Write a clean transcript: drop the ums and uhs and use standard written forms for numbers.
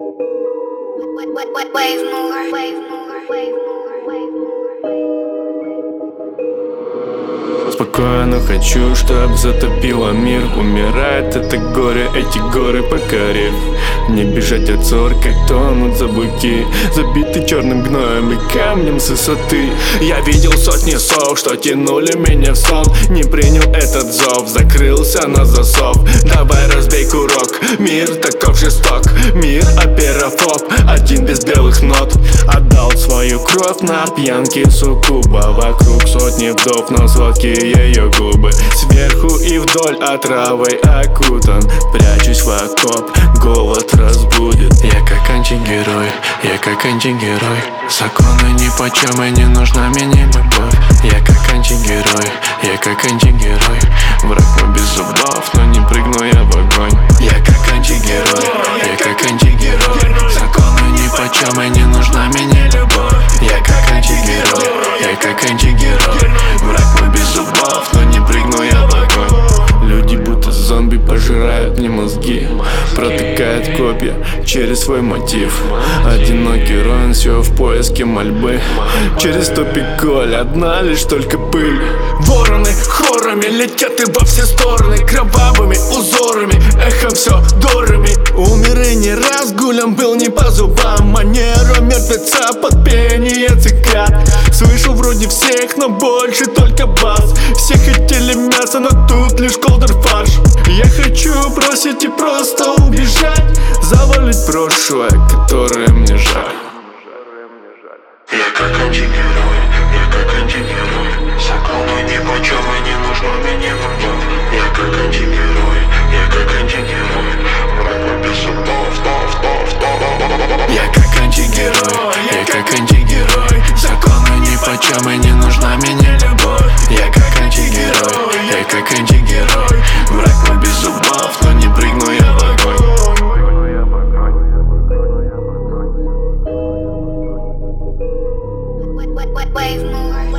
Wave more, wave more, wave more, wave more. Спокойно хочу, чтоб затопило мир. Умирает это горе, эти горы покорив. Не бежать от ссор, как тонут за буки, забиты черным гноем и камнем с высоты. Я видел сотни сов, что тянули меня в сон. Не принял этот зов, закрылся на засов. Давай разбей курок, мир таков жесток. Мир оперофоб, один без белых нот. Отдал свою кровь на пьянке суккуба. Вокруг сотни вдов, но сладкие ее губы. Сверху и вдоль отравой окутан. Прячусь в окоп, голод разбудит. Я как антигерой, я как антигерой. Законы нипочем и не нужна мне любовь. Я как антигерой, я как антигерой. Враг мой без зубов, но не прыгну я в огонь. Я как антигерой, я как антигерой. Законы нипочем и не нужна мне любовь. Я как антигерой, я как антигерой. Враг мой без зубов, но не прыгну я в огонь. Люди будто зомби пожирают мне мозги, протыкают копья через свой мотив. Одинокий Роин все в поиске мольбы. Через топик коль, одна лишь только пыль. Вороны хорами летят и во все стороны, кровавыми узорами, эхом все дорами. Умер и не раз, гулям был не по зубам. Манера мертвеца под пение цикад. Слышал вроде всех, но больше только бас. Все хотели мясо, но тут лишь колдер фарш. Я хочу бросить и просто убежать, завалить прошлое, которое мне жаль. Я как антигерой, я как антигерой. Законы нипочем и не нужна мне любовь. Я как антигерой, я как антигерой. Враг мой без зубов, Я как антигерой, я как антигерой. Законы нипочем и не нужна мне любовь. Я как антигерой, я как антигерой. Враг мой без зубов, но не прыгну я в огонь. Wave more.